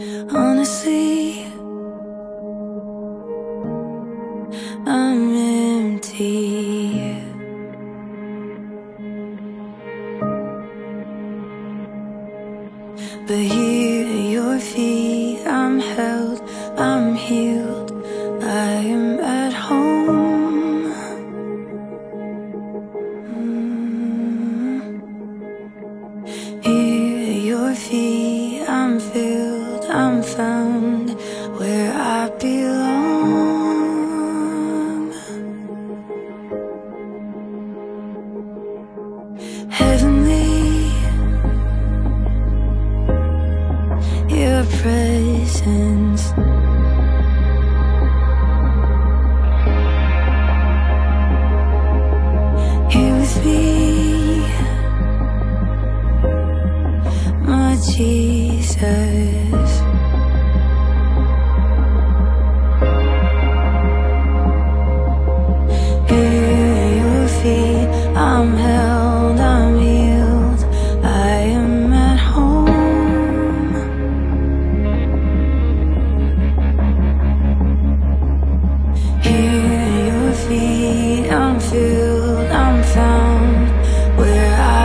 Honestly, I'm empty. But here at your feet, I'm held, I'm healed, I am at home. Here at your feet, I'm filled, I'm found where I belong. Heavenly, your presence. Here with me, my Jesus. Here at your feet, I'm held, I'm healed, I am at home. Here at your feet, I'm filled, I'm found where I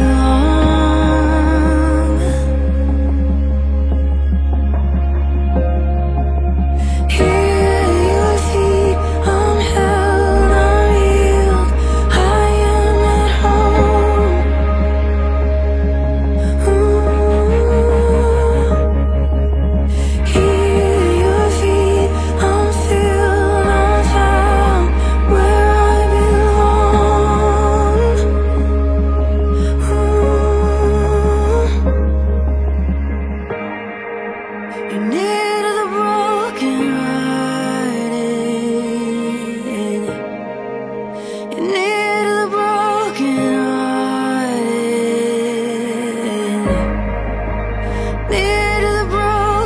belong. Here at your feet, I'm held, I'm healed, I am at home. Here at your feet, I'm filled, I'm found where I belong. You're near to the brokenhearted. You're near to the brokenhearted. Near to the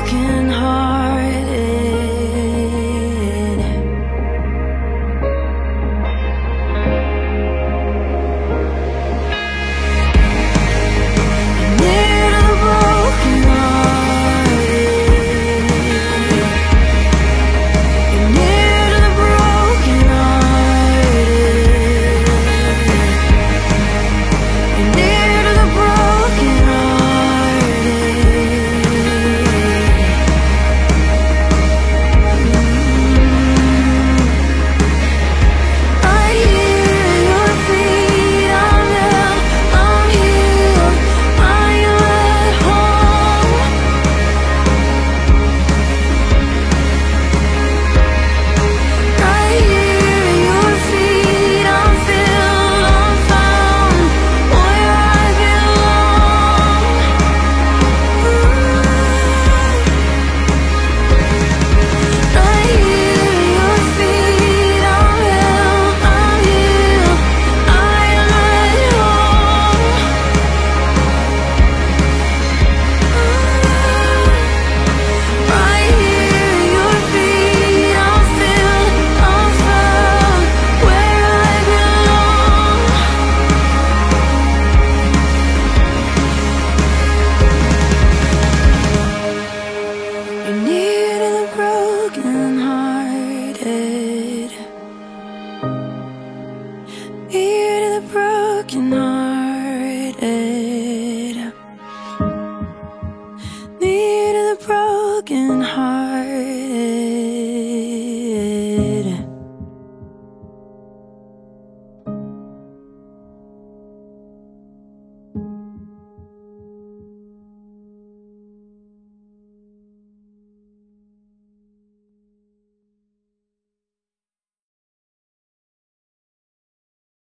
brokenhearted. Near to the brokenhearted. You're near to the brokenhearted. You're near to the right here at your feet, I'm held, I'm healed, I am at home. Right here at your feet, I'm filled, I'm found where I belong. Right here at your feet, I'm held, I'm healed, I am at home. Right here at your feet, I'm filled, I'm found where I belong. You're near to the brokenhearted. Near to the brokenhearted. Near to the brokenhearted.